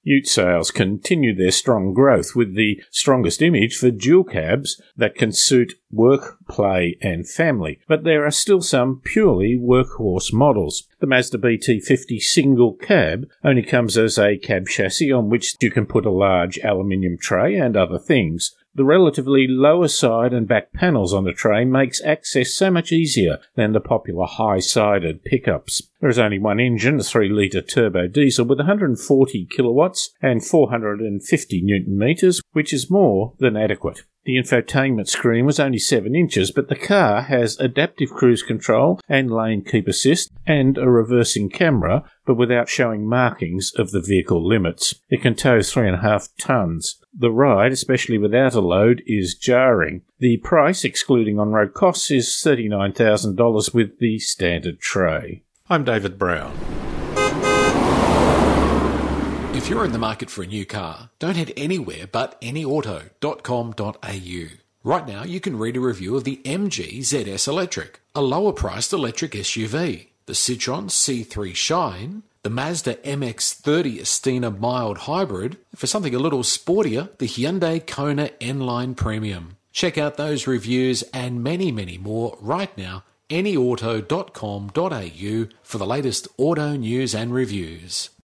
Ute sales continue their strong growth, with the strongest image for dual cabs that can suit work, play and family. But there are still some purely workhorse models. The Mazda BT50 single cab only comes as a cab chassis on which you can put a large aluminium tray and other things. The relatively lower side and back panels on the tray makes access so much easier than the popular high-sided pickups. There is only one engine, a 3-litre turbo diesel with 140 kilowatts and 450 newton metres, which is more than adequate. The infotainment screen was only 7 inches, but the car has adaptive cruise control and lane keep assist and a reversing camera, but without showing markings of the vehicle limits. It can tow 3.5 tonnes. The ride, especially without a load, is jarring. The price, excluding on-road costs, is $39,000 with the standard tray. I'm David Brown. If you're in the market for a new car, don't head anywhere but anyauto.com.au. Right now you can read a review of the MG ZS Electric, a lower-priced electric SUV, the Citroën C3 Shine, the Mazda MX-30 Estina Mild Hybrid, and for something a little sportier, the Hyundai Kona N-Line Premium. Check out those reviews and many, many more right now, anyauto.com.au, for the latest auto news and reviews.